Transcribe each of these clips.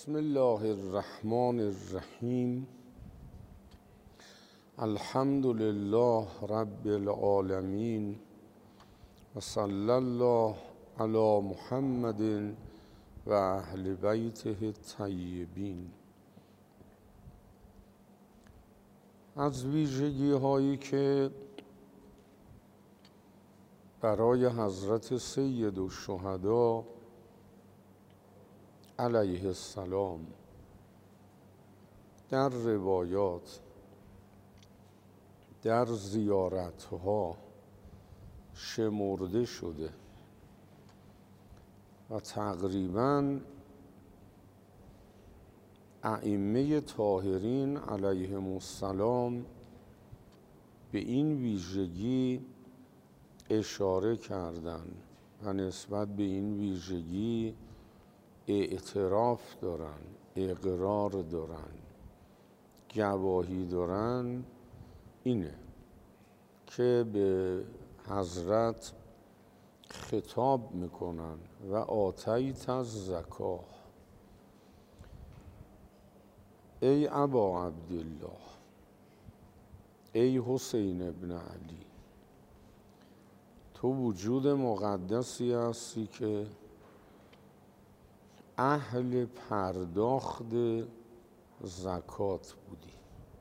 بسم الله الرحمن الرحیم. الحمد لله رب العالمین و صلی الله علی محمد و اهل بیته الطیبین. از ویژگی هایی که برای حضرت سید الشهدا علیه السلام در روایات، در زیارتها شمرده شده و تقریباً ائمه طاهرین علیهم السلام به این ویژگی اشاره کردند و نسبت به این ویژگی اعتراف دارن، اقرار دارن، گواهی دارن، اینه که به حضرت خطاب میکنن و آتیت الزکاة، ای ابا عبدالله، ای حسین ابن علی، تو وجود مقدسی هستی که اهل پرداخت زکات بودی.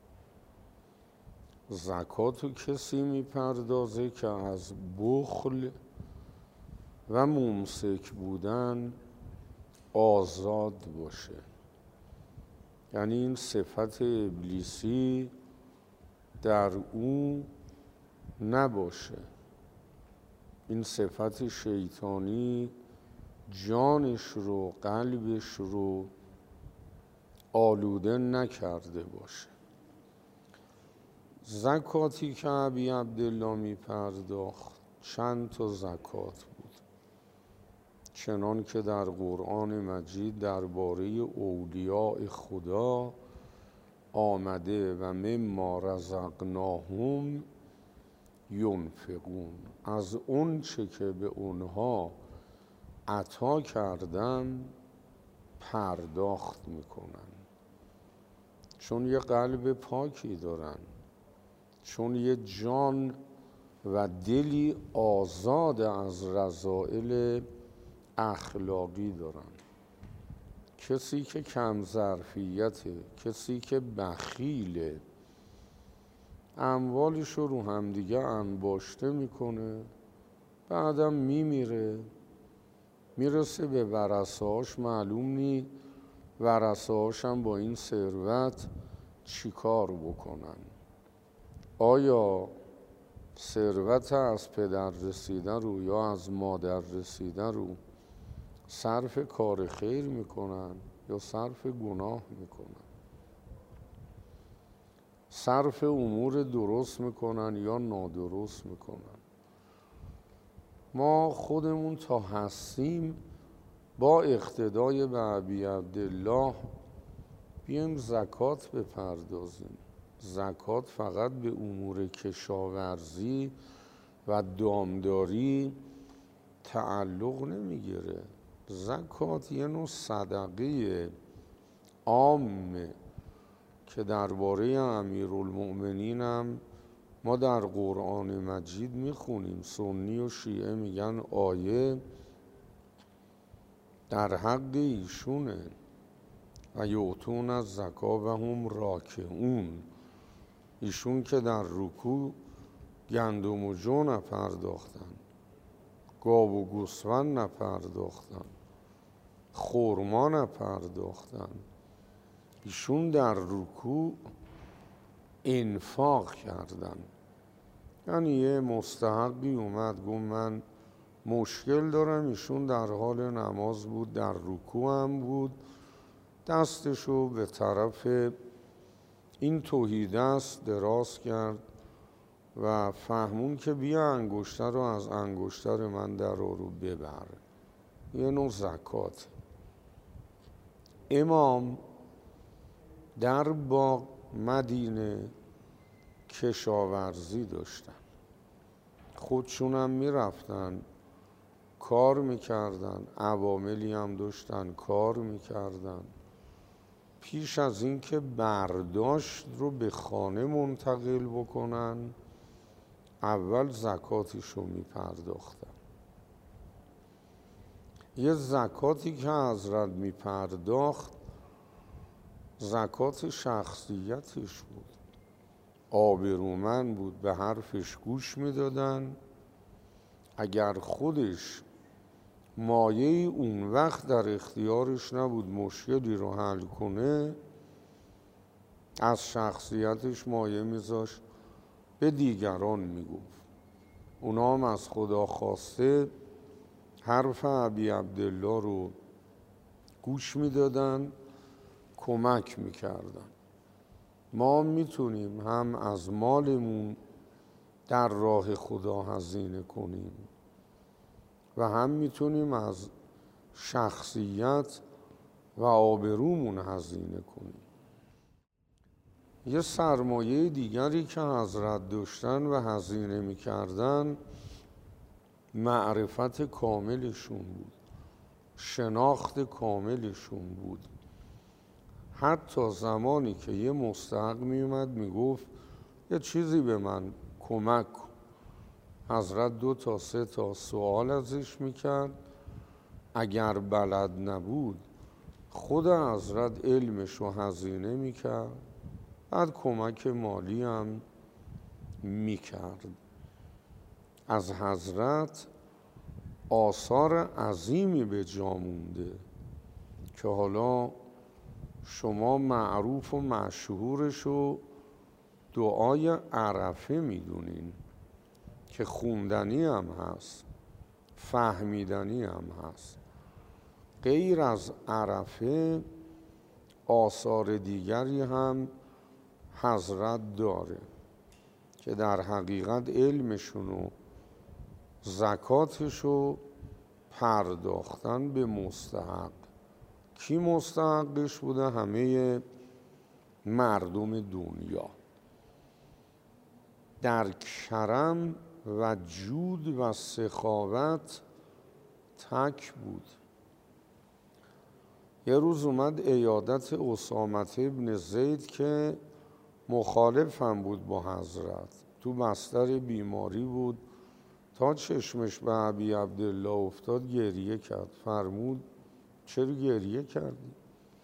زکاتو کسی میپردازه که از بخل و ممسک بودن آزاد باشه، یعنی این صفت ابلیسی در او نباشه، این صفت شیطانی جانش رو، قلبش رو آلوده نکرده باشه. زکاتی که ابی عبدالله می پرداخت چند تا زکات بود، چنان که در قرآن مجید درباره اولیاء خدا آمده و مما رزقناهم ینفقون، از اون چه که به اونها عطا کردم پرداخت میکنن، چون یه قلب پاکی دارن، چون یه جان و دلی آزاد از رذائل اخلاقی دارن. کسی که کم ظرفیته، کسی که بخیله، اموالش رو همدیگه انباشته میکنه، بعدم میمیره، میرسه به ورثه‌هاش، معلوم نی ورثه‌هاش هم با این ثروت چی کار بکنن. آیا ثروت از پدر رسیده رو یا از مادر رسیده رو صرف کار خیر میکنن یا صرف گناه میکنن، صرف امور درست میکنن یا نادرست میکنن؟ ما خودمون تا هستیم با اقتدای به ابی عبدالله بیایم زکات بپردازیم. زکات فقط به امور کشاورزی و دامداری تعلق نمیگیره. زکات یه نوع صدقه عامه که درباره امیرالمؤمنین هم ما در قرآن مجید میخونیم. سنی و شیعه میگن آیه در حق ایشونه و یؤتون الزکاة و هم راکعون، ایشون که در رکوع گندم و جو نپرداختن، گاو و گوسفند نپرداختن، خرما نپرداختن، ایشون در رکوع انفاق کردن. یعنی یه مستحقی اومد گفت من مشکل دارم، ایشون در حال نماز بود، در رکوع هم بود، دستشو به طرف این تهیدست دراز کرد و فهمون که بیا انگشتر رو از انگشتر من در رو ببر. یه نوع زکات. امام در باغ مدینه کشاورزی داشتن، خودشون هم میرفتن کار میکردن، عواملی هم داشتن کار میکردن، پیش از این که برداشت رو به خانه منتقل بکنن اول زکاتش رو میپرداختن. یه زکاتی که حضرت میپرداخت زکات شخصیتش بود، آبرومند بود، به حرفش گوش میدادن. اگر خودش مایه اون وقت در اختیارش نبود مشکلی رو حل کنه، از شخصیتش مایه میذاشت به دیگران میگفت. اونا هم از خدا خواسته حرف ابی عبدالله رو گوش میدادن، کمک میکردن. ما میتونیم هم از مالمون در راه خدا هزینه کنیم و هم میتونیم از شخصیت و آبرومون هزینه کنیم. یه سرمایه دیگری که حضرت داشتن و هزینه میکردن معرفت کاملشون بود، شناخت کاملشون بود. حتی زمانی که یه مستحق میومد میگفت یه چیزی به من کمک کن، حضرت 2 تا 3 تا سوال ازش میکرد. اگر بلد نبود خود حضرت علمش رو هزینه میکرد، بعد کمک مالی هم میکرد. از حضرت آثار عظیمی به جا مونده که حالا شما معروف و مشهورش رو دعای عرفه میدونین که خوندنی هم هست، فهمیدنی هم هست. غیر از عرفه آثار دیگری هم حضرت داره که در حقیقت علمشون و زکاتشو پرداختن به مستحق. کی مستحقش بوده؟ همه مردم دنیا. در کرم و جود و سخاوت تک بود. یه روز اومد عیادت اسامه ابن زید که مخالف هم بود با حضرت، تو بستر بیماری بود. تا چشمش به ابی عبدالله افتاد گریه کرد. فرمود چرا گریه کردی؟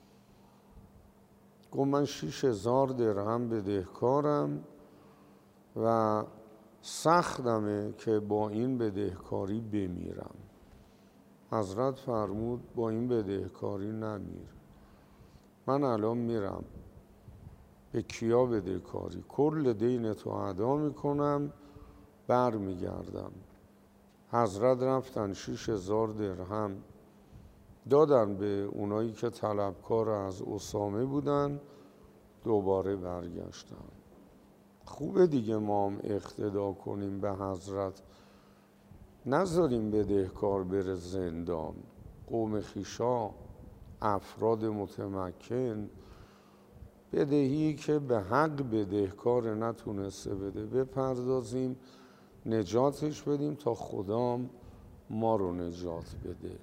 گفت من 6000 درهم بدهکارم و سختمه که با این بدهکاری بمیرم. حضرت فرمود با این بدهکاری نمیر. من الان میرم به کیا بدهکاری، کل دینتو ادا میکنم، بر میگردم. حضرت رفتن 6000 درهم دادن به اونایی که طلبکار از اسامه بودن، دوباره برگشتن. خوبه دیگه ما هم اقتدا کنیم به حضرت، نذاریم بدهکار بره زندان. قوم خویشا، افراد متمکن، بدهی که به حق بدهکار نتونسته بده بپردازیم، نجاتش بدیم تا خدا ما رو نجات بده.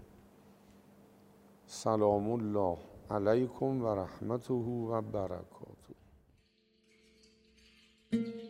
سلام الله علیکم و رحمته و برکاته.